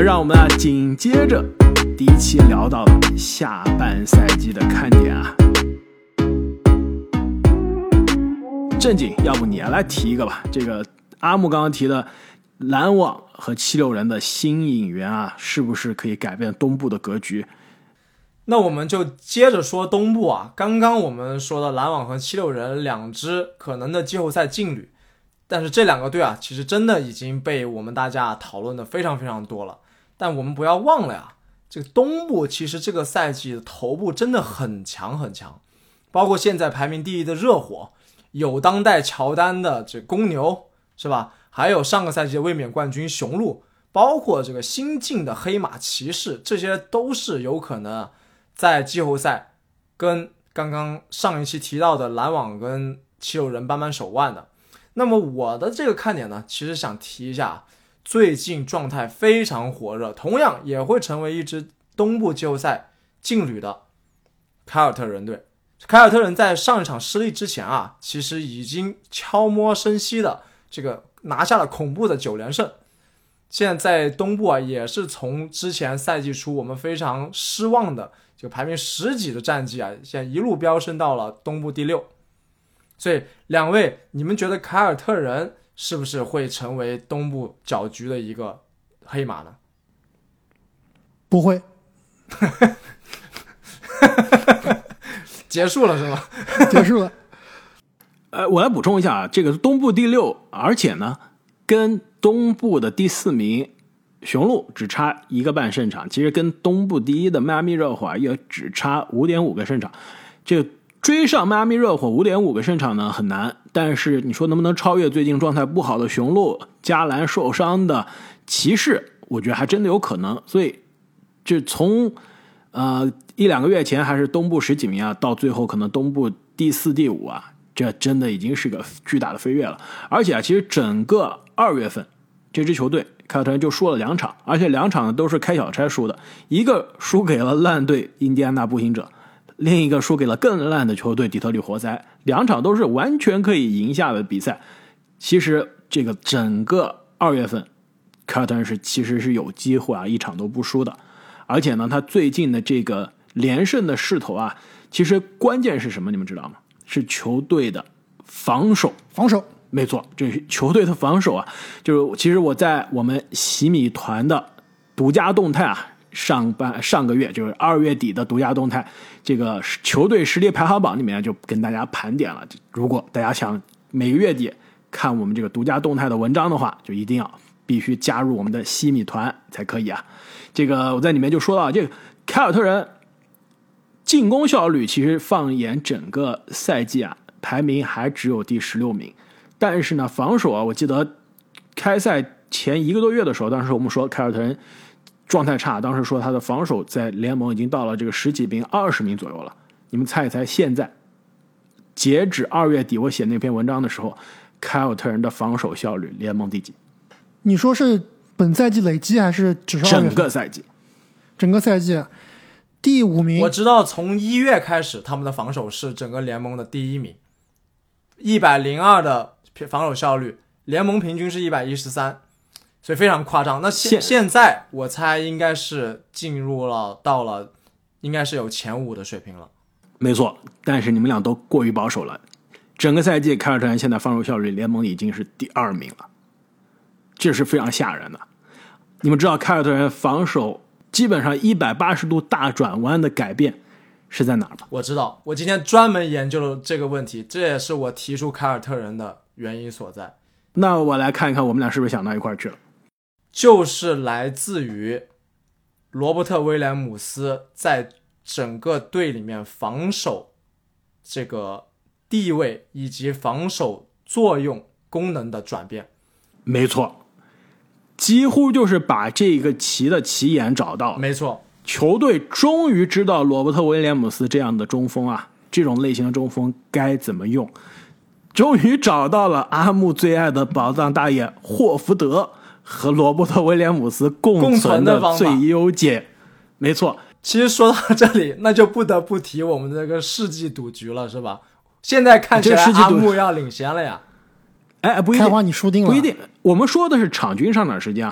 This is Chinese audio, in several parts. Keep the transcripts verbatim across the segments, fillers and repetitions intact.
让我们啊紧接着第一期聊到下半赛季的看点啊。正经，要不你来提一个吧？这个阿木刚刚提的篮网和七六人的新引援啊，是不是可以改变东部的格局？ 那我们就接着说东部啊。刚刚我们说的篮网和七六人两支可能的季后赛劲旅，但是这两个队啊，其实真的已经被我们大家讨论的非常非常多了。但我们不要忘了呀，这个东部其实这个赛季的头部真的很强很强，包括现在排名第一的热火，有当代乔丹的这公牛是吧？还有上个赛季的卫冕冠军雄鹿，包括这个新晋的黑马骑士，这些都是有可能在季后赛跟刚刚上一期提到的篮网跟七六人扳扳手腕的。那么我的这个看点呢，其实想提一下最近状态非常火热，同样也会成为一支东部季后赛劲旅的凯尔特人队。凯尔特人在上一场失利之前啊，其实已经悄摸生息的这个拿下了恐怖的九连胜。现在在东部啊，也是从之前赛季初我们非常失望的这个排名十几的战绩啊，现在一路飙升到了东部第六。所以两位，你们觉得凯尔特人是不是会成为东部搅局的一个黑马呢？ 不会。 结束了是吗？ 结束了。 呃，我来补充一下啊，这个东部第六，而且呢，跟东部的第四名雄鹿只差一个半胜场，其实跟东部第一的迈阿密热火也只差 五点五 个胜场。这个追上迈阿密热火 五点五 个胜场呢很难，但是你说能不能超越最近状态不好的雄鹿、加兰受伤的骑士，我觉得还真的有可能。所以就从呃一两个月前还是东部十几名啊，到最后可能东部第四第五啊，这真的已经是个巨大的飞跃了。而且啊，其实整个二月份这支球队凯尔特人就输了两场，而且两场都是开小差输的，一个输给了烂队印第安纳步行者，另一个输给了更烂的球队底特律活塞，两场都是完全可以赢下的比赛。其实这个整个二月份凯尔特人是其实是有机会啊，一场都不输的。而且呢，他最近的这个连胜的势头啊，其实关键是什么你们知道吗？是球队的防守。 防守没错，这是球队的防守啊。就是其实我在我们洗米团的独家动态啊，上半上个月就是二月底的独家动态，这个球队实力排行榜里面就跟大家盘点了。如果大家想每个月底看我们这个独家动态的文章的话，就一定要必须加入我们的洗米团才可以啊。这个我在里面就说到，这个凯尔特人进攻效率其实放眼整个赛季啊，排名还只有第十六名。但是呢，防守啊，我记得开赛前一个多月的时候，当时我们说凯尔特人状态差，当时说他的防守在联盟已经到了这个十几名、二十名左右了。你们猜一猜，现在截止二月底我写那篇文章的时候，凯尔特人的防守效率联盟第几？ 你说是本赛季累积还是只是二月份？ 整个赛季， 整个赛季第五名。 我知道从一月开始，他们的防守是整个联盟的第一名，一百零二的防守效率，联盟平均是一百一十三，所以非常夸张。那现现在我猜应该是进入了到了，应该是有前五的水平了。 没错，但是你们俩都过于保守了。整个赛季凯尔特人现在防守效率联盟已经是第二名了，这是非常吓人的。你们知道凯尔特人防守基本上一百八十度大转弯的改变是在哪儿吗？ 我知道，我今天专门研究了这个问题，这也是我提出凯尔特人的原因所在。 那我来看一看我们俩是不是想到一块儿去了。 就是来自于罗伯特·威廉姆斯在整个队里面防守这个地位以及防守作用功能的转变。 没错，几乎就是把这个棋的棋眼找到了。 没错， 球队终于知道罗伯特·威廉姆斯这样的中锋啊，这种类型的中锋该怎么用，终于找到了阿木最爱的宝藏大爷霍福德和罗伯特·威廉姆斯共存的最优解。没错， 其实说到这里，那就不得不提我们这个世纪赌局了，是吧？现在看起来阿木要领先了呀。 哎，不一定， 开花你输定了。 不一定，我们说的是场均上场时间啊。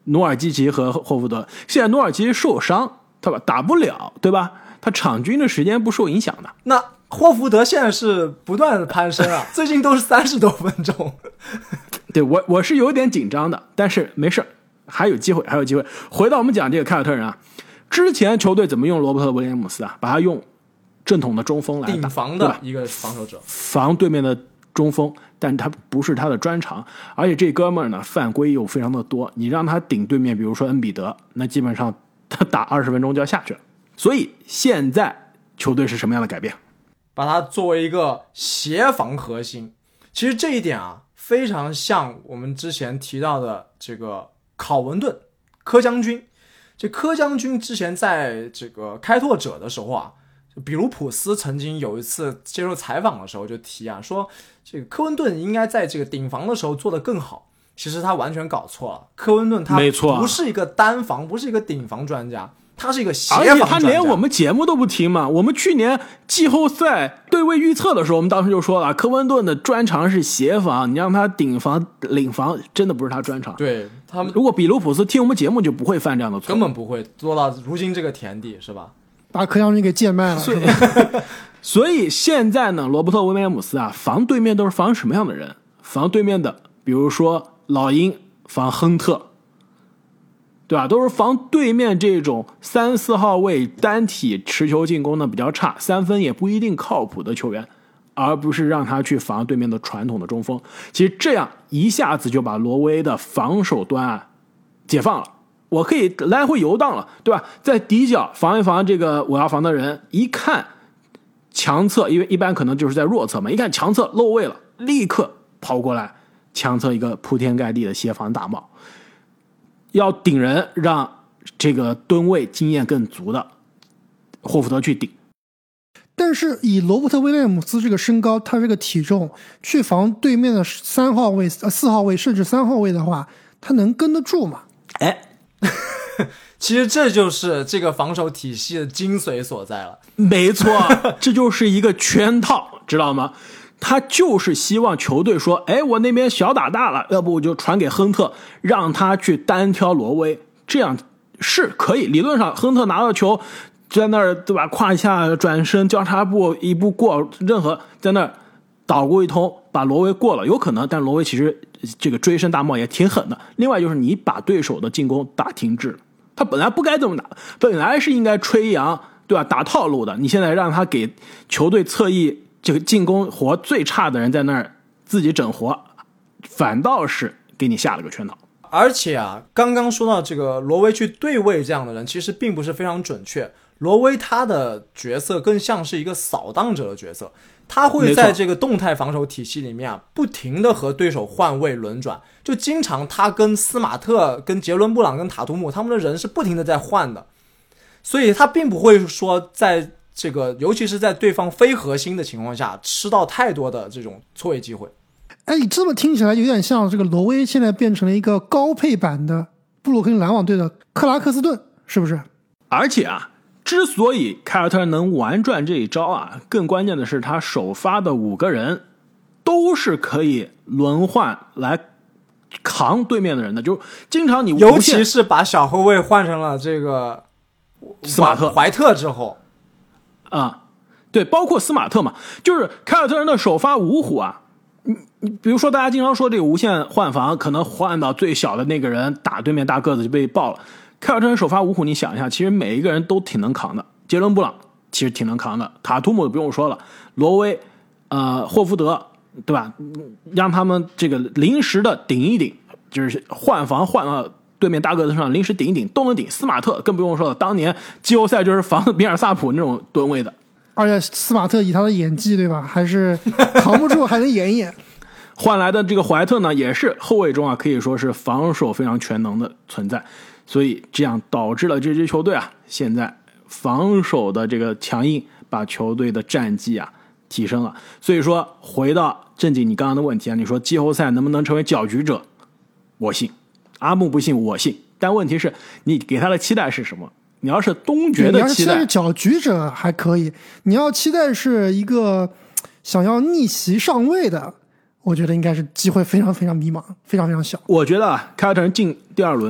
努尔基奇和霍福德。现在努尔基奇受伤，对吧？打不了，对吧？他场均的时间不受影响的。 那霍福德现在是不断的攀升啊，最近都是三十多分钟。 对我我是有点紧张的，但是没事，还有机会，还有机会。回到我们讲这个凯尔特人啊，之前球队怎么用罗伯特·威廉姆斯啊？把他用正统的中锋来打， 顶防的一个防守者， 防对面的中锋，但他不是他的专长，而且这哥们儿呢犯规又非常的多，你让他顶对面，比如说恩比德，那基本上他打二十分钟就要下去了。所以现在球队是什么样的改变？ 把他作为一个协防核心，其实这一点啊，非常像我们之前提到的这个考文顿柯将军。这柯将军之前在这个开拓者的时候啊，比卢普斯曾经有一次接受采访的时候就提啊，说这个柯文顿应该在这个顶防的时候做得更好。其实他完全搞错了，柯文顿他不是一个单防，不是一个顶防专家，他是一个协防专家。 而且他连我们节目都不听嘛。我们去年季后赛对位预测的时候，我们当时就说了，柯文顿的专长是协防，你让他顶防领防真的不是他专长。 对，他们如果比卢普斯听我们节目就不会犯这样的错， 根本不会做到如今这个田地，是吧？ 把柯将军给贱卖了。 所以所以现在呢，罗伯特·威廉姆斯啊，防对面都是防什么样的人？防对面的，比如说老鹰防亨特，对吧？都是防对面这种三四号位单体持球进攻的比较差，三分也不一定靠谱的球员，而不是让他去防对面的传统的中锋。其实这样一下子就把挪威的防守端啊解放了，我可以来回游荡了，对吧？在底角防一防这个我要防的人，一看强侧，因为一般可能就是在弱侧嘛，一看强侧漏位了，立刻跑过来强侧一个铺天盖地的协防大帽，要顶人，让这个吨位经验更足的霍福德去顶。 但是以罗伯特·威廉姆斯这个身高，他这个体重去防对面的三号位、呃四号位甚至三号位的话，他能跟得住吗？ 哎， 其实这就是这个防守体系的精髓所在了。 没错，这就是一个圈套，知道吗？他就是希望球队说，哎，我那边小打大了，要不我就传给亨特，让他去单挑挪威，这样是可以。理论上，亨特拿到球在那儿，对吧？胯下转身交叉步一步过，任何在那儿捣鼓一通，把挪威过了，有可能。但挪威其实这个追身大帽也挺狠的。另外就是你把对手的进攻打停滞了，他本来不该这么打，本来是应该吹杨，对吧？打套路的，你现在让他给球队侧翼这个进攻活最差的人在那儿自己整活，反倒是给你下了个圈套。 而且啊，刚刚说到这个挪威去对位这样的人，其实并不是非常准确。挪威他的角色更像是一个扫荡者的角色，他会在这个动态防守体系里面啊，不停的和对手换位轮转，就经常他跟斯马特、跟杰伦布朗、跟塔图姆他们的人是不停的在换的，所以他并不会说在这个尤其是在对方非核心的情况下吃到太多的这种错位机会。 哎，你这么听起来有点像这个挪威现在变成了一个高配版的布鲁克林篮网队的克拉克斯顿，是不是？ 而且啊，之所以凯尔特人能玩转这一招啊，更关键的是他首发的五个人都是可以轮换来扛对面的人的，就经常你尤其是把小后卫换成了这个斯马特、 怀特之后啊、嗯，对，包括斯马特嘛，就是凯尔特人的首发五虎啊。你你比如说，大家经常说这个无限换防，可能换到最小的那个人打对面大个子就被爆了。凯尔特人首发五虎，你想一下，其实每一个人都挺能扛的。杰伦布朗其实挺能扛的，塔图姆不用说了，罗威、呃霍福德，对吧？让他们这个临时的顶一顶，就是换防换到对面大个子上临时顶一顶都能顶。斯马特更不用说了，当年季后赛就是防比尔萨普那种吨位的。 而且斯马特以他的演技，对吧，还是扛不住，还能演一演。 换来的这个怀特呢，也是后卫中啊，可以说是防守非常全能的存在，所以这样导致了这支球队啊，现在防守的这个强硬，把球队的战绩啊提升了。所以说，回到正经你刚刚的问题啊，你说季后赛能不能成为搅局者？我信，阿木不信，我信。但问题是，你给他的期待是什么？你要是东决的期待， 你要是期待是搅局者还可以，你要期待是一个想要逆袭上位的，我觉得应该是机会非常非常迷茫，非常非常小。 我觉得啊，凯尔特人进第二轮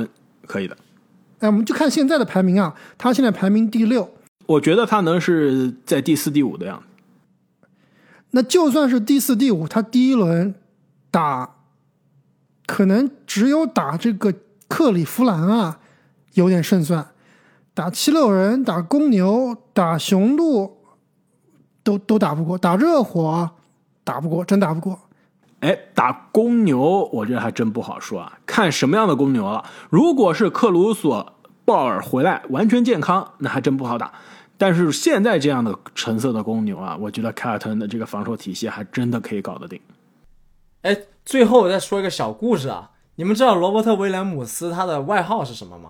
可以的。 哎，我们就看现在的排名啊，他现在排名第六， 我觉得他能是在第四、第五的样子。 那就算是第四、第五，他第一轮打，可能只有打这个克里夫兰啊有点胜算，打七六人、打公牛、打雄鹿都都打不过，打热火打不过，真打不过。 哎，打公牛我觉得还真不好说啊，看什么样的公牛了。如果是克鲁索、鲍尔回来完全健康，那还真不好打。但是现在这样的成色的公牛啊，我觉得凯尔特人的这个防守体系还真的可以搞得定。 哎，最后我再说一个小故事啊，你们知道罗伯特威廉姆斯他的外号是什么吗？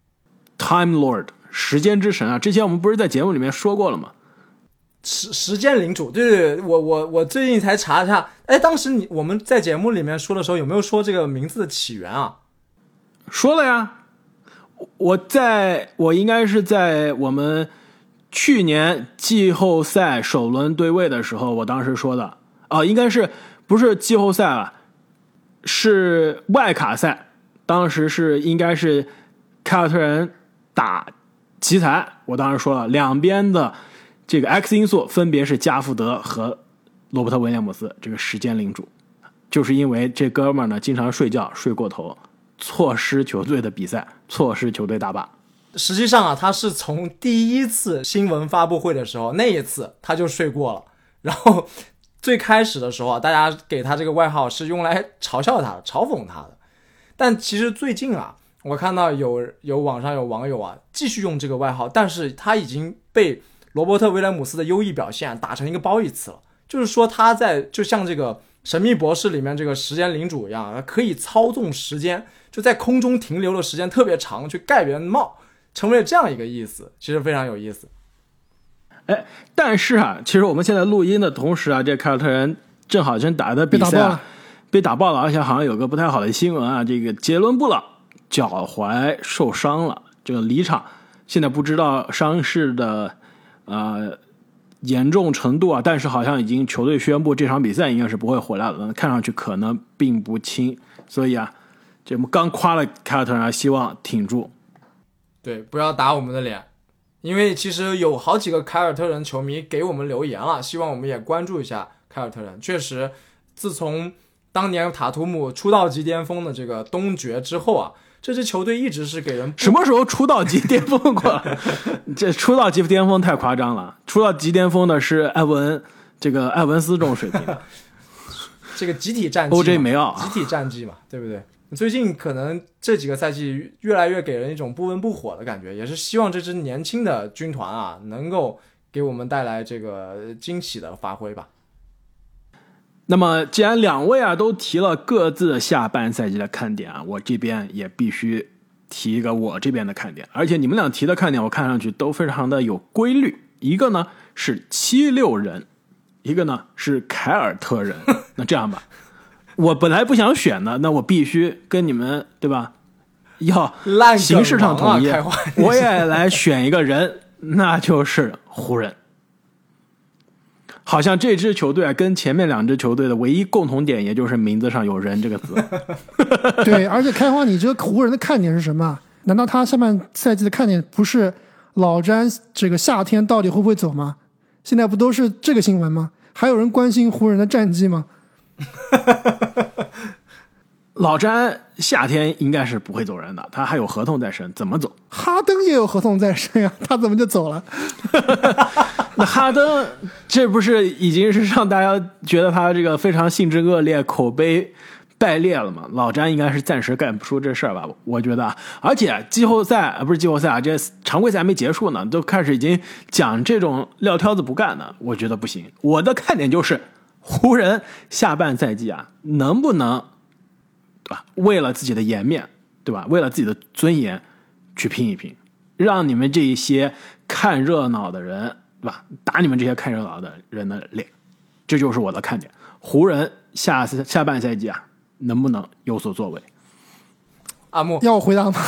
Time Lord， 时间之神啊，之前我们不是在节目里面说过了吗？ 时时间领主，对对对，我我我最近才查一下，哎，当时你我们在节目里面说的时候，有没有说这个名字的起源啊？ 说了呀，我在我应该是在我们去年季后赛首轮对位的时候，我当时说的，哦，应该是不是季后赛啊，是外卡赛，当时是应该是凯尔特人打奇才，我当时说了，两边的这个 X 因素分别是加福德和罗伯特威廉姆斯，这个时间领主，就是因为这哥们儿呢经常睡觉睡过头，错失球队的比赛，错失球队大霸。 实际上啊，他是从第一次新闻发布会的时候，那一次他就睡过了。然后最开始的时候啊，大家给他这个外号是用来嘲笑他的、嘲讽他的。但其实最近啊，我看到有有网上有网友啊继续用这个外号，但是他已经被罗伯特威廉姆斯的优异表现、啊、打成一个褒义词了。就是说他在就像这个神秘博士里面这个时间领主一样，可以操纵时间，就在空中停留的时间特别长，去盖别人的帽，成为了这样一个意思，其实非常有意思。 哎，但是啊，其实我们现在录音的同时啊，这凯尔特人正好正打的比赛、啊、被打爆了，而且好像有个不太好的新闻啊，这个杰伦布朗脚踝受伤了，这个离场，现在不知道伤势的呃严重程度啊，但是好像已经球队宣布这场比赛应该是不会回来了，看上去可能并不轻，所以啊，这我们刚夸了凯尔特人，希望挺住。 对，不要打我们的脸，因为其实有好几个凯尔特人球迷给我们留言了，希望我们也关注一下凯尔特人。确实，自从当年塔图姆出道即巅峰的这个东决之后啊，这支球队一直是给人什么时候出道即巅峰过？这出道即巅峰太夸张了，出道即巅峰的是艾文，这个艾文斯这种水平的， 这个集体战绩 ，O J 梅奥， 集体战绩嘛，对不对？最近可能这几个赛季越来越给人一种不温不火的感觉，也是希望这支年轻的军团啊，能够给我们带来这个惊喜的发挥吧。 那么既然两位啊都提了各自下半赛季的看点啊，我这边也必须提一个我这边的看点，而且你们俩提的看点我看上去都非常的有规律，一个呢是七六人，一个呢是凯尔特人。那这样吧，我本来不想选的，那我必须跟你们对吧，要形式上统一， 啊、 我也来选一个人，那就是湖人。好像这支球队啊，跟前面两支球队的唯一共同点，也就是名字上有人这个字。 对，而且开花，你这个湖人的看点是什么？难道他下半赛季的看点不是老詹这个夏天到底会不会走吗？现在不都是这个新闻吗？还有人关心湖人的战绩吗？ 老詹夏天应该是不会走人的，他还有合同在身，怎么走？ 哈登也有合同在身呀，他怎么就走了？ 那哈登这不是已经是让大家觉得他这个非常性质恶劣、口碑败劣了吗？老詹应该是暂时干不出这事儿吧，我觉得。而且季后赛不是季后赛啊，这常规赛还没结束呢，都开始已经讲这种撂挑子不干的，我觉得不行。我的看点就是湖人下半赛季啊，能不能对吧？为了自己的颜面，对吧？为了自己的尊严去拼一拼，让你们这一些看热闹的人，对吧？打你们这些看热闹的人的脸，这就是我的看点。湖人下下半赛季啊，能不能有所作为？ 阿木， 要我回答吗？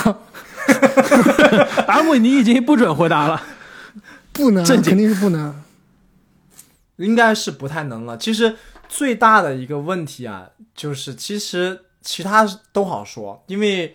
阿木，你已经不准回答了， 不能，肯定是不能， 应该是不太能了。其实最大的一个问题啊，就是其实其他都好说，因为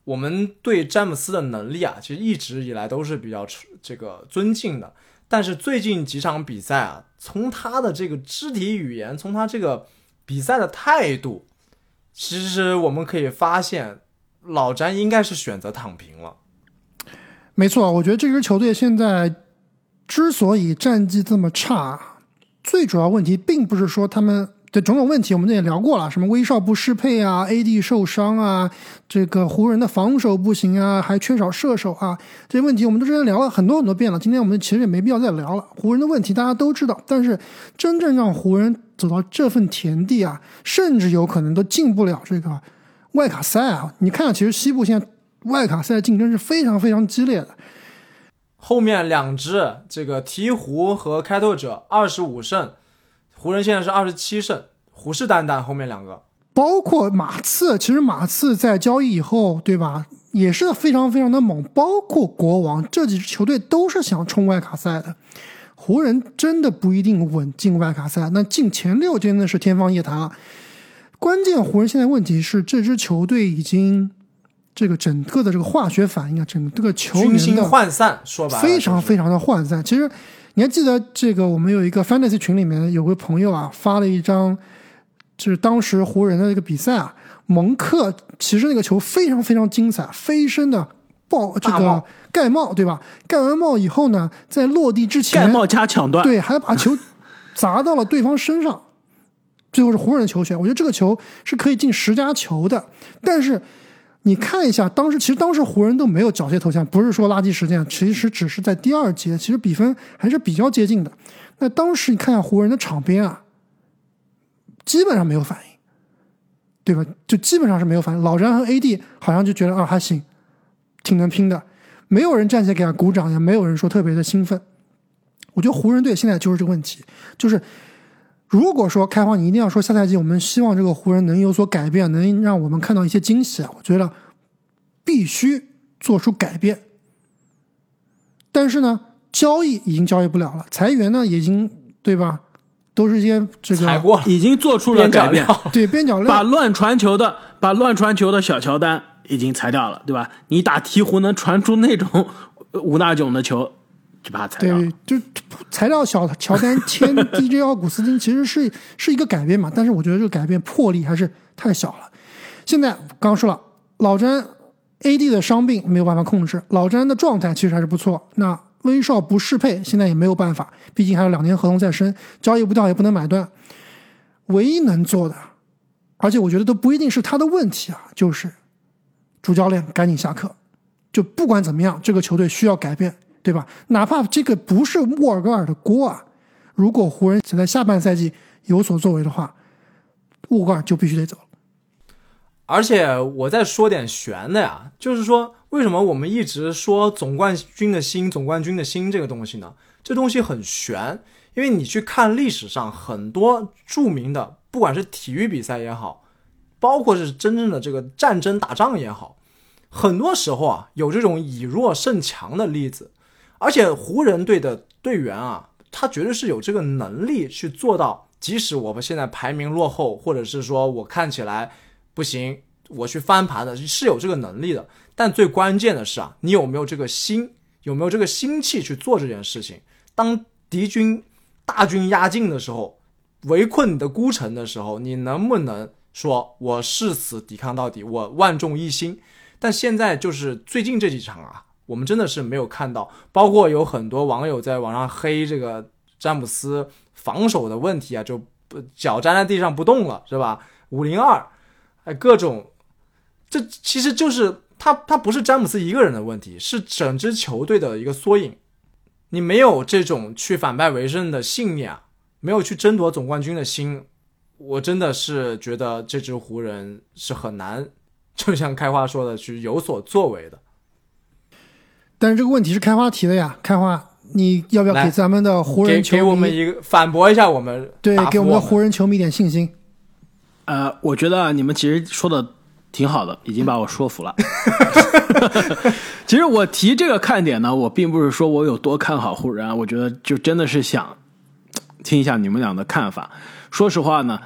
我们对詹姆斯的能力啊，其实一直以来都是比较这个尊敬的。但是最近几场比赛啊，从他的这个肢体语言，从他这个比赛的态度，其实我们可以发现，老詹应该是选择躺平了。 没错，我觉得这支球队现在之所以战绩这么差，最主要问题并不是说他们的种种问题，我们也聊过了，什么威少不适配啊 ，A D 受伤啊，这个湖人的防守不行啊，还缺少射手啊，这些问题我们都之前聊了很多很多遍了，今天我们其实也没必要再聊了。湖人的问题大家都知道，但是真正让湖人走到这份田地啊，甚至有可能都进不了这个外卡赛啊。你看，其实西部现在外卡赛竞争是非常非常激烈的。 后面两支这个鹈鹕和开拓者二十五胜，湖人现在是二十七胜，虎视眈眈后面两个， 包括马刺，其实马刺在交易以后，对吧，也是非常非常的猛，包括国王这几支球队都是想冲外卡赛的。湖人真的不一定稳进外卡赛，那进前六真的是天方夜谭了。关键湖人现在问题是这支球队已经这个整个的这个化学反应啊，整个球员的军心涣散，说白了非常非常的涣散。其实你还记得这个我们有一个 fantasy 群里面有个朋友啊发了一张，就是当时湖人的这个比赛啊，蒙克其实那个球非常非常精彩，飞身的爆这个盖帽，对吧？盖完帽以后呢，在落地之前盖帽加抢断， 对，还把球砸到了对方身上，最后是湖人的球权。我觉得这个球是可以进十加球的，但是你看一下，当时其实当时湖人都没有缴械投降，不是说垃圾时间，其实只是在第二节，其实比分还是比较接近的。那当时你看一下湖人的场边啊，基本上没有反应，对吧？就基本上是没有反应。老詹和 A D 好像就觉得啊还行，挺能拼的，没有人站起来给他鼓掌，也没有人说特别的兴奋。我觉得湖人队现在就是这个问题，就是如果说开花你一定要说下赛季我们希望这个湖人能有所改变，能让我们看到一些惊喜啊，我觉得必须做出改变。但是呢，交易已经交易不了了，裁员呢也已经，对吧，都是一些这个裁过了， 已经做出了改变， 对，边角料， 把乱传球的把乱传球的小乔丹已经裁掉了，对吧？你打鹈鹕能传出那种五大囧的球，就把它裁掉了。 对，就裁掉小乔丹签 D J 奥古斯丁，其实是是一个改变嘛，但是我觉得这个改变魄力还是太小了。现在刚刚说了，老詹 A D 的伤病没有办法控制，老詹的状态其实还是不错。那威少不适配，现在也没有办法，毕竟还有两年合同在身，交易不掉也不能买断。唯一能做的，而且我觉得都不一定是他的问题啊，就是主教练赶紧下课。就不管怎么样，这个球队需要改变，对吧？哪怕这个不是沃尔格尔的锅啊，如果湖人想在下半赛季有所作为的话，沃尔格尔就必须得走。 而且我再说点悬的呀，就是说为什么我们一直说总冠军的心总冠军的心这个东西呢？这东西很悬，因为你去看历史上很多著名的，不管是体育比赛也好，包括是真正的这个战争打仗也好，很多时候啊有这种以弱胜强的例子。而且湖人队的队员啊，他绝对是有这个能力去做到，即使我们现在排名落后，或者是说我看起来不行，我去翻盘的，是有这个能力的。但最关键的是啊，你有没有这个心，有没有这个心气去做这件事情。当敌军大军压境的时候，围困你的孤城的时候，你能不能说我誓死抵抗到底，我万众一心。但现在就是最近这几场啊，我们真的是没有看到，包括有很多网友在网上黑这个詹姆斯防守的问题啊，就脚站在地上不动了，是吧？五零二，哎，各种，这其实就是他他不是詹姆斯一个人的问题，是整支球队的一个缩影。你没有这种去反败为胜的信念，没有去争夺总冠军的心，我真的是觉得这支湖人是很难，就像开花说的，去有所作为的。 但是这个问题是开花提的呀，开花，你要不要给咱们的湖人球迷给, 给我们一个反驳一下我们， 对， 我给我们的湖人球迷一点信心。 呃，我觉得你们其实说的挺好的，已经把我说服了。其实我提这个看点呢，我并不是说我有多看好湖人，我觉得就真的是想听一下你们俩的看法。说实话呢，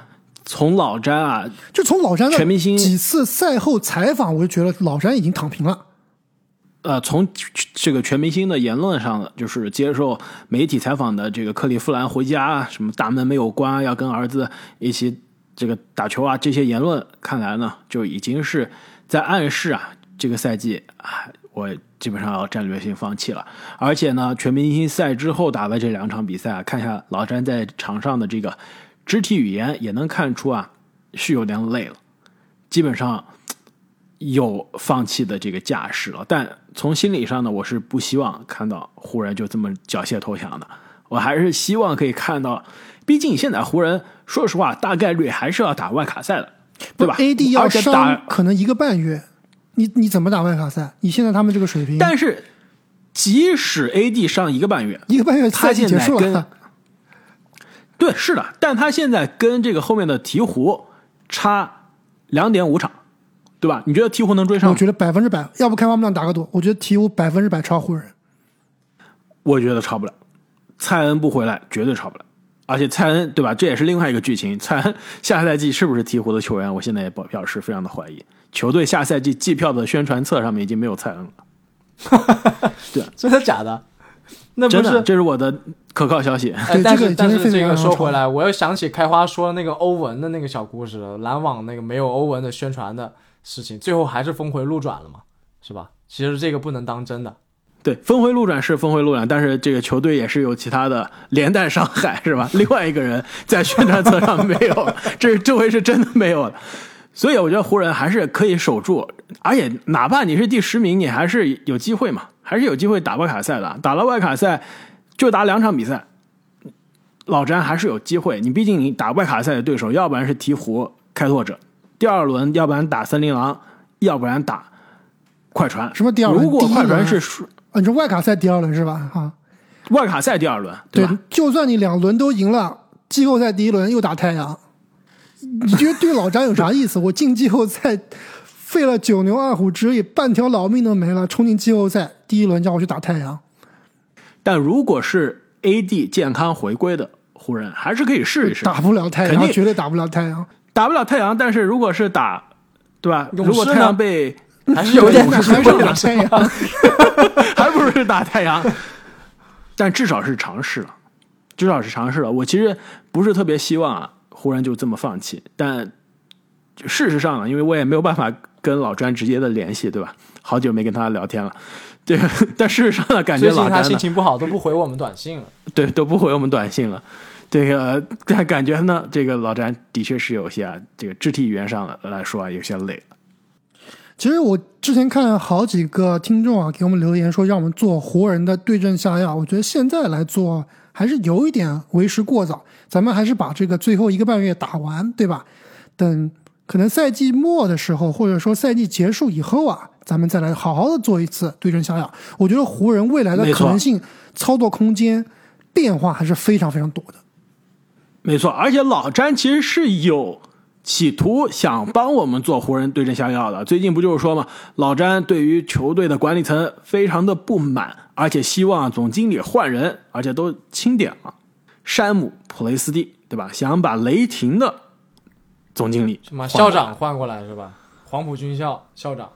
从老詹啊， 就从老詹的全明星几次赛后采访，我就觉得老詹已经躺平了。 呃，从这个全明星的言论上的，就是接受媒体采访的这个克利夫兰回家，什么大门没有关，要跟儿子一起这个打球啊，这些言论看来呢，就已经是在暗示啊，这个赛季啊，我基本上要战略性放弃了。而且呢，全明星赛之后打的这两场比赛啊，看一下老詹在场上的这个肢体语言，也能看出啊，是有点累了，基本上有放弃的这个架势了。但从心理上呢，我是不希望看到湖人就这么缴械投降的，我还是希望可以看到，毕竟现在湖人说实话大概率还是要打外卡赛的，对吧 ？A D 要伤打可能一个半月，你你怎么打外卡赛？你现在他们这个水平， 但是即使 A D 上一个半月， 一个半月赛季结束他现在了。 对，是的，但他现在跟这个后面的鹈鹕差两点五场，对吧？你觉得鹈鹕能追上吗？ 我觉得百分之百，要不开花木兰打个赌，我觉得鹈鹕百分之百超湖人。 我觉得超不了，蔡恩不回来绝对超不了。而且蔡恩，对吧？这也是另外一个剧情。蔡恩下赛季是不是鹈鹕的球员？我现在也表示非常的怀疑。球队下赛季季票的宣传册上面已经没有蔡恩了。对， 真的假的？那不是， 真的，这是我的可靠消息。 哎，但是、 这个但是这个说非常回来，我又想起开花说那个欧文的那个小故事了，篮网那个没有欧文的宣传的事情，最后还是峰回路转了嘛，是吧？其实这个不能当真的。 对，峰回路转是峰回路转，但是这个球队也是有其他的连带伤害，是吧？另外一个人在宣传册上没有，这这回是真的没有了。所以我觉得湖人还是可以守住，而且哪怕你是第十名，你还是有机会嘛，还是有机会打外卡赛的。打了外卡赛就打两场比赛，老詹还是有机会。你毕竟你打外卡赛的对手，要不然是鹈鹕、开拓者，第二轮要不然打森林狼，要不然打快船。 什么第二轮？ 如果快船是输， 啊，你说外卡赛第二轮是吧？啊， 外卡赛第二轮，对吧？ 对，就算你两轮都赢了，季后赛第一轮又打太阳，你觉得对老詹有啥意思？我进季后赛费了九牛二虎之力，半条老命都没了，冲进季后赛第一轮叫我去打太阳。 但如果是 A D 健康回归的湖人，还是可以试一试。 打不了太阳，绝对打不了太阳， 打不了太阳。但是如果是打，对吧？ 勇士呢如果太阳被还是有点还是打太阳， 还不如是打太阳。但至少是尝试了，至少是尝试了。我其实不是特别希望啊，湖人就这么放弃。但事实上呢，因为我也没有办法跟老詹直接的联系，对吧？好久没跟他聊天了。这个，但事实上呢，感觉老詹最近他心情不好，都不回我们短信了。 对，都不回我们短信了。这个，但感觉呢，这个老詹的确是有些啊，这个肢体语言上来说啊，有些累了。 其实我之前看好几个听众啊给我们留言说让我们做湖人的对症下药，我觉得现在来做还是有一点为时过早，咱们还是把这个最后一个半月打完，对吧？等可能赛季末的时候，或者说赛季结束以后啊，咱们再来好好的做一次对症下药。我觉得湖人未来的可能性、操作空间变化还是非常非常多的。 没错，而且老詹其实是有企图想帮我们做湖人对症下药的。最近不就是说嘛，老詹对于球队的管理层非常的不满，而且希望总经理换人，而且都钦点了山姆普雷斯蒂，对吧？想把雷霆的总经理什么校长换过来是吧？黄埔军校校长。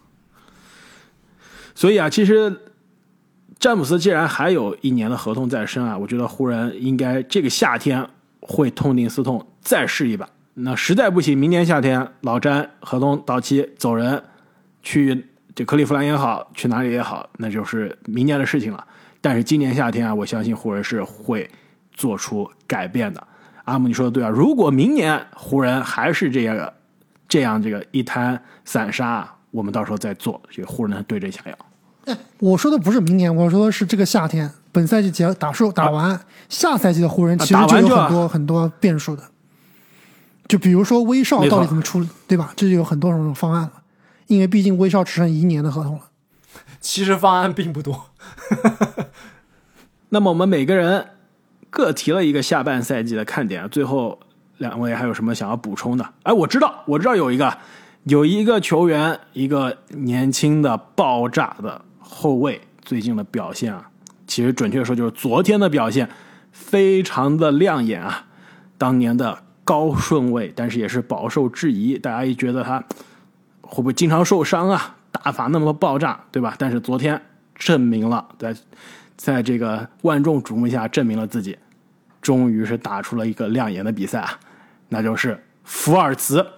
所以啊，其实詹姆斯既然还有一年的合同在身啊，我觉得湖人应该这个夏天会痛定思痛，再试一把。那实在不行，明年夏天老詹合同到期走人，去这克利夫兰也好，去哪里也好，那就是明年的事情了。但是今年夏天啊，我相信湖人是会做出改变的。阿姆，你说的对啊，如果明年湖人还是这样这样这个一滩散沙，我们到时候再做这个湖人的对症下药。 哎，我说的不是明年，我说的是这个夏天，本赛季结打数打完、啊，下赛季的湖人其实就有很多、啊、很多变数的。就比如说威少到底怎么处理，对吧？这就有很多种方案了，因为毕竟威少只剩一年的合同了。 其实方案并不多。 那么我们每个人各提了一个下半赛季的看点，最后两位还有什么想要补充的？哎，我知道，我知道有一个，有一个球员，一个年轻的爆炸的后卫，最近的表现啊，其实准确说就是昨天的表现，非常的亮眼啊！当年的高顺位，但是也是饱受质疑，大家也觉得他会不会经常受伤啊，打法那么爆炸，对吧？但是昨天证明了，在在这个万众瞩目下证明了自己，终于是打出了一个亮眼的比赛啊，那就是福尔茨。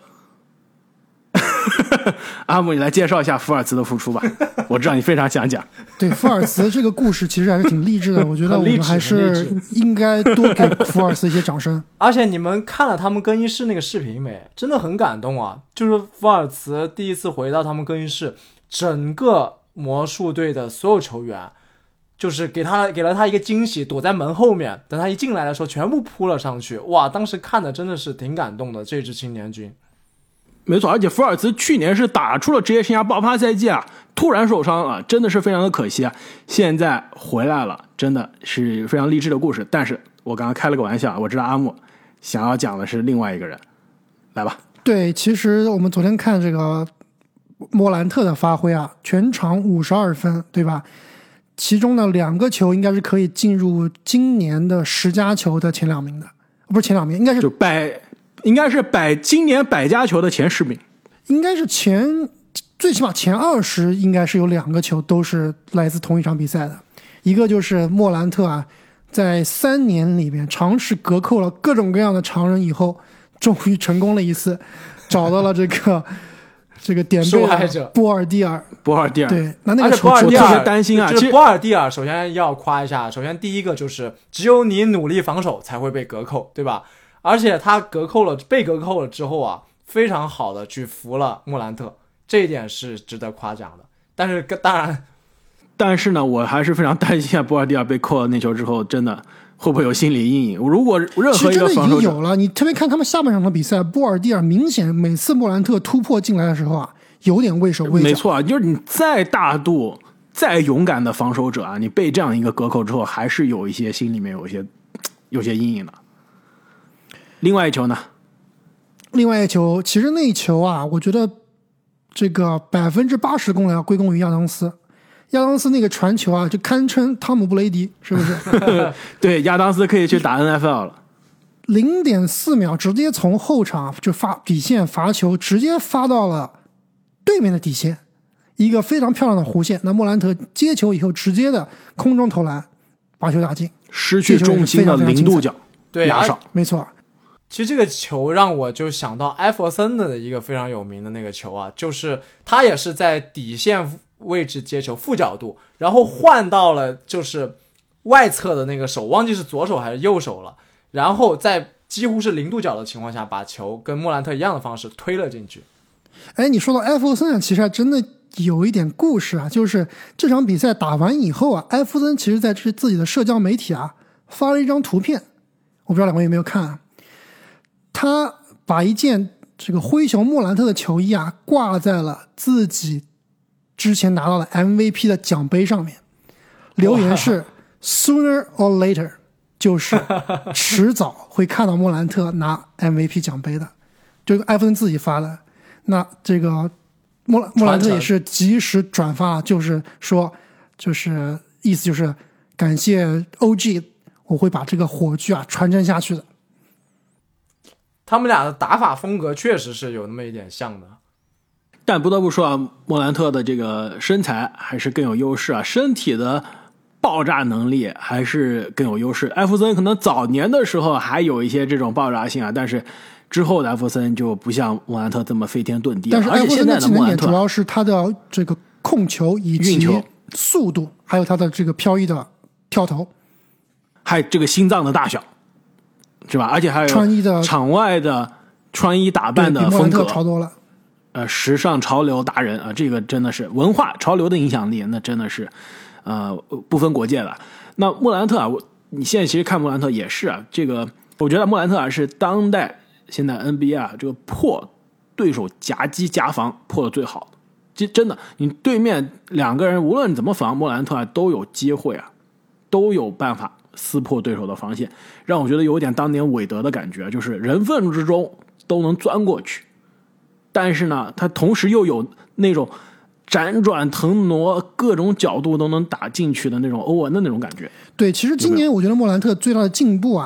阿姆，你来介绍一下福尔茨的复出吧，我知道你非常想讲。 对，福尔茨这个故事其实还是挺励志的，我觉得我们还是应该多给福尔茨一些掌声。 而且你们看了他们更衣室那个视频没？真的很感动啊！就是福尔茨第一次回到他们更衣室，整个魔术队的所有球员就是给他给了他一个惊喜，躲在门后面，等他一进来的时候全部扑了上去。哇，当时看的真的是挺感动的，这支青年军。 没错，而且福尔茨去年是打出了职业生涯爆发赛季啊，突然受伤了，真的是非常的可惜啊。现在回来了，真的是非常励志的故事。但是我刚刚开了个玩笑，我知道阿木想要讲的是另外一个人，来吧。 对，其实我们昨天看这个莫兰特的发挥啊，全场五十二分，对吧？其中的两个球应该是可以进入今年的十佳球的前两名的，不是前两名，应该是就百。应该是百今年百家球的前十名， 应该是前最起码前二十，应该是有两个球都是来自同一场比赛的。一个就是莫兰特啊，在三年里面尝试隔扣了各种各样的常人以后，终于成功了一次，找到了这个这个点背的波尔蒂尔。 波尔蒂尔， 对，那那个球我特别担心啊。 就是波尔蒂尔，首先要夸一下，首先第一个就是只有你努力防守才会被隔扣，对吧？而且他隔扣了，被隔扣了之后啊，非常好的去服了莫兰特，这一点是值得夸奖的。但是当然， 但是呢，我还是非常担心啊，波尔蒂尔被扣了那球之后，真的会不会有心理阴影？如果任何一个防守者， 已经有了，你特别看他们下半场的比赛，波尔蒂尔明显每次莫兰特突破进来的时候啊，有点畏手畏脚。 没错，就是你再大度、再勇敢的防守者啊，你被这样一个隔扣之后，还是有一些心里面有一些有些阴影的。另外一球呢？ 另外一球，其实那一球啊，我觉得这个百分之八十功劳要归功于亚当斯。亚当斯那个传球啊，就堪称汤姆布雷迪，是不是？ 对，亚当斯可以去打 N F L 了。 零点四秒，直接从后场就发底线罚球，直接发到了对面的底线，一个非常漂亮的弧线。那莫兰特接球以后，直接的空中投篮，把球打进， 失去重心的零度角， 对， 压上， 没错。 其实这个球让我就想到艾弗森的一个非常有名的那个球啊，就是他也是在底线位置接球负角度，然后换到了就是外侧的那个手，忘记是左手还是右手了，然后在几乎是零度角的情况下，把球跟莫兰特一样的方式推了进去。 哎，你说到艾弗森啊，其实还真的有一点故事啊，就是这场比赛打完以后啊，艾弗森其实在自己的社交媒体啊发了一张图片，我不知道两位有没有看啊。他把一件这个灰熊莫兰特的球衣啊挂在了自己之前拿到了 M V P 的奖杯上面，留言是 Sooner or later， 就是迟早会看到莫兰特拿 M V P 奖杯的，这个艾弗森自己发的。那这个莫莫兰特也是及时转发，就是说就是意思就是感谢 O G， 我会把这个火炬啊传承下去的。 他们俩的打法风格确实是有那么一点像的， 但不得不说啊，莫兰特的这个身材还是更有优势啊，身体的爆炸能力还是更有优势。艾弗森可能早年的时候还有一些这种爆炸性啊，但是之后的艾弗森就不像莫兰特这么飞天遁地了。 但是艾弗森的技能点主要是他的这个控球以及速度，还有他的这个飘逸的跳投， 还有这个心脏的大小。是吧？而且还有穿衣的场外的穿衣打扮的风格， 超多了。 呃，时尚潮流达人啊，这个真的是文化潮流的影响力，那真的是呃不分国界了。那莫兰特啊，我你现在其实看莫兰特也是啊，这个我觉得莫兰特啊是当代现在 N B A 啊这个破对手夹击夹防破的最好的。这真的，你对面两个人无论怎么防，莫兰特啊都有机会啊，都有办法撕破对手的防线，让我觉得有点当年韦德的感觉，就是人缝之中都能钻过去，但是呢他同时又有那种辗转腾挪各种角度都能打进去的那种欧文的那种感觉。 对，其实今年我觉得莫兰特最大的进步啊，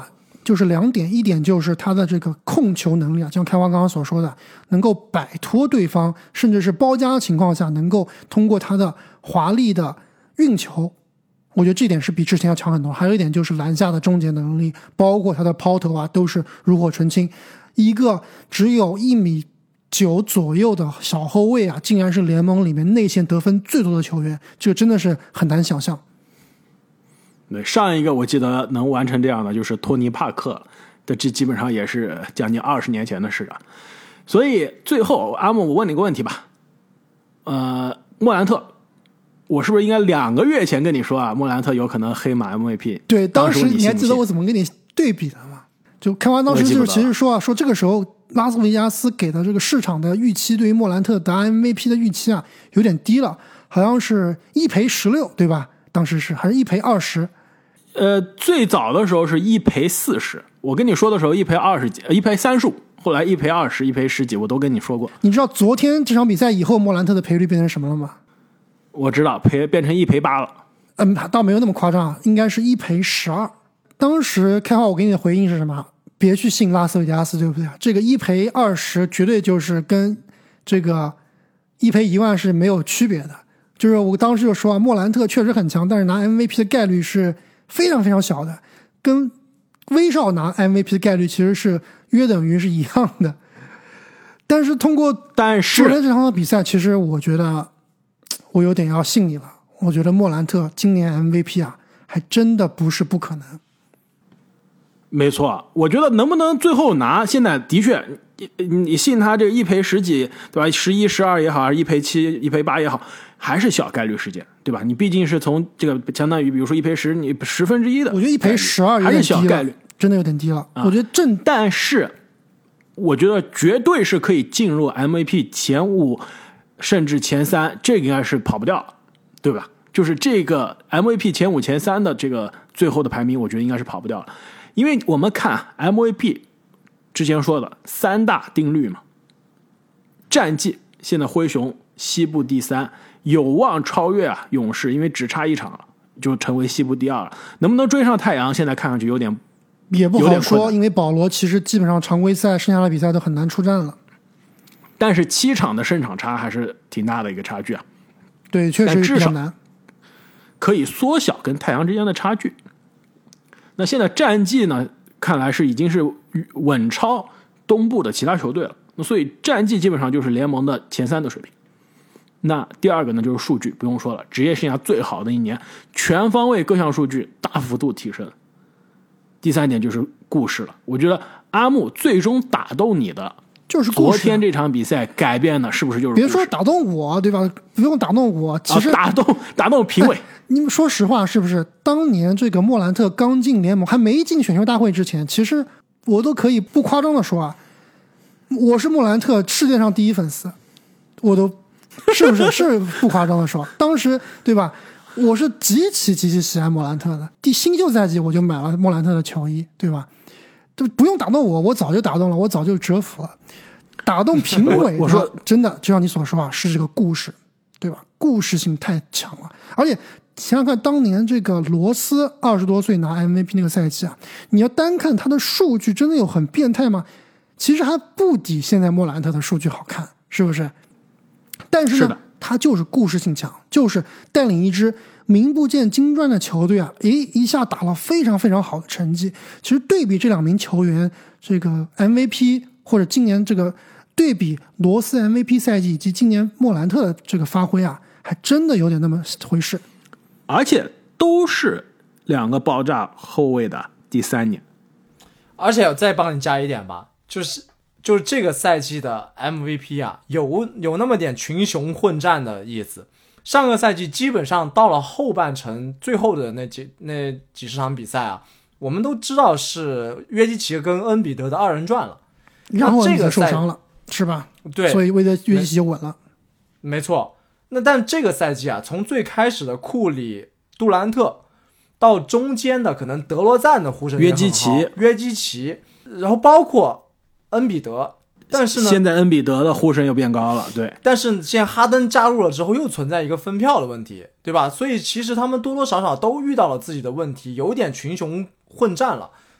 就是两点，一点就是他的这个控球能力啊，像开花刚刚所说的，能够摆脱对方，甚至是包夹的情况下，能够通过他的华丽的运球，我觉得这点是比之前要强很多。还有一点就是篮下的终结能力，包括他的抛投啊，都是炉火纯青。一个只有一米九左右的小后卫啊，竟然是联盟里面内线得分最多的球员，这个真的是很难想象。 对，上一个我记得能完成这样的就是托尼帕克的，这基本上也是将近二十年前的事了。所以最后阿木，我问你个问题吧，呃，莫兰特，我是不是应该两个月前跟你说啊，莫兰特有可能黑马 M V P？ 对，当时你还记得我怎么跟你对比的吗？就开完当时就是其实说啊，说这个时候拉斯维加斯给的这个市场的预期，对于莫兰特得 M V P 的预期啊，有点低了，好像是一赔十六，对吧？当时是还是一赔二十？ 呃，最早的时候是一赔四十，我跟你说的时候一赔二十几，一赔三十五，后来一赔二十，一赔十几，我都跟你说过。 你知道昨天这场比赛以后，莫兰特的赔率变成什么了吗？ 我知道，赔变成一赔八了。 嗯，倒没有那么夸张，应该是一赔十二。当时开花我给你的回应是什么？别去信拉斯维加斯，对不对？这个一赔二十绝对就是跟这个一赔一万是没有区别的。就是我当时就说啊，莫兰特确实很强，但是拿 M V P 的概率是非常非常小的，跟威少拿 M V P 的概率其实是约等于是一样的。但是通过但是昨天这场比赛，其实我觉得我有点要信你了。我觉得莫兰特今年 M V P 啊，还真的不是不可能。 没错，我觉得能不能最后拿，现在的确，你你信他这个一赔十几，对吧？十一、十二也好，还是一赔七、一赔八也好，还是小概率事件，对吧？你毕竟是从这个相当于，比如说一赔十，你十分之一的， 我觉得一赔十二还是小概率， 真的有点低了。 啊、 我觉得正， 但是我觉得绝对是可以进入 M V P 前五，甚至前三，这个应该是跑不掉，对吧？就是这个 M V P 前五、前三的这个最后的排名，我觉得应该是跑不掉了。因为我们看 M V P 之前说的三大定律嘛，战绩现在灰熊西部第三，有望超越啊勇士，因为只差一场了就成为西部第二了。能不能追上太阳？现在看上去有点也不好说，因为保罗其实基本上常规赛剩下的比赛都很难出战了。 但是七场的胜场差还是挺大的一个差距啊。 对，确实比较难， 可以缩小跟太阳之间的差距。那现在战绩呢，看来是已经是稳超东部的其他球队了，那所以战绩基本上就是联盟的前三的水平。那第二个呢，就是数据，不用说了，职业生涯最好的一年，全方位各项数据大幅度提升。第三点就是故事了，我觉得阿木最终打动你的就是昨天这场比赛改变的，是不是就是故事？ 别说打动我，对吧？不用打动我，其实、 啊、打动打动评委。 你们说实话，是不是？当年这个莫兰特刚进联盟，还没进选秀大会之前，其实我都可以不夸张的说啊，我是莫兰特世界上第一粉丝，我都是不是是不夸张的说，当时对吧？我是极其极其喜爱莫兰特的，第新秀赛季我就买了莫兰特的球衣，对吧？就不用打动我，我早就打动了，我早就折服了。打动评委， 我说真的，就像你所说啊，是这个故事，对吧？故事性太强了，而且想想看，当年这个罗斯二十多岁拿 M V P 那个赛季啊，你要单看他的数据，真的有很变态吗？其实还不抵现在莫兰特的数据好看，是不是？但是呢，是他就是故事性强，就是带领一支名不见经传的球队啊，诶，一下打了非常非常好的成绩。其实对比这两名球员，这个 M V P 或者今年这个对比罗斯 M V P 赛季以及今年莫兰特的这个发挥啊，还真的有点那么回事。 而且都是两个爆炸后卫的第三年。 而且再帮你加一点吧，就是就是这个赛季的 M V P 啊，有有那么点群雄混战的意思。上个赛季基本上到了后半程最后的那几那几十场比赛啊，我们都知道是约基奇跟恩比德的二人转了， 然后这个受伤了，是吧？ 对， 所以为了约基奇就稳了。 没错。那但这个赛季啊，从最开始的库里、杜兰特，到中间的可能德罗赞的呼声也很好， 约基奇、 约基奇，然后包括恩比德。但是呢， 现在恩比德的呼声又变高了，对。 但是现在哈登加入了之后，又存在一个分票的问题，对吧？所以其实他们多多少少都遇到了自己的问题，有点群雄混战了。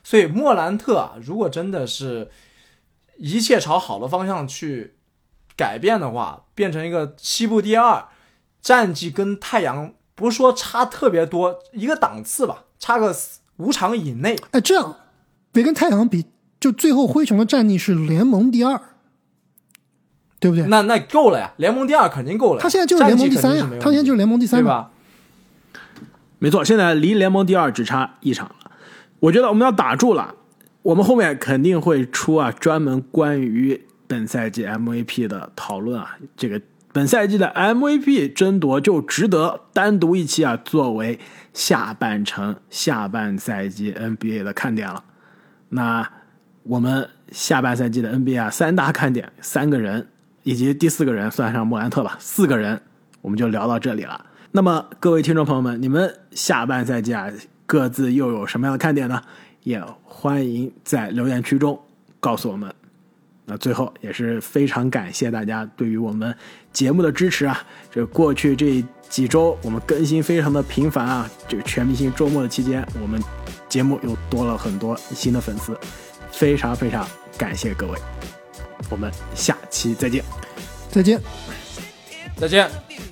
所以莫兰特啊，如果真的是一切朝好的方向去改变的话，变成一个西部第二，战绩跟太阳不是说差特别多，一个档次吧，差个五场以内。 哎，这样别跟太阳比，就最后灰熊的战绩是联盟第二，对不对？ 那那够了呀，联盟第二肯定够了。 他现在就是联盟第三呀，他现在就是联盟第三， 对吧？ 没错，现在离联盟第二只差一场了。我觉得我们要打住了，我们后面肯定会出啊专门关于本赛季 M V P 的讨论啊。这个本赛季的 M V P 争夺就值得单独一期啊，作为下半程下半赛季 N B A 的看点了。那我们下半赛季的 N B A 啊，三大看点，三个人以及第四个人算上莫兰特吧，四个人我们就聊到这里了。那么各位听众朋友们，你们下半赛季啊各自又有什么样的看点呢？也欢迎在留言区中告诉我们。那最后也是非常感谢大家对于我们节目的支持啊！这过去这几周我们更新非常的频繁啊，这个全明星周末的期间，我们节目又多了很多新的粉丝，非常非常感谢各位，我们下期再见， 再见， 再见。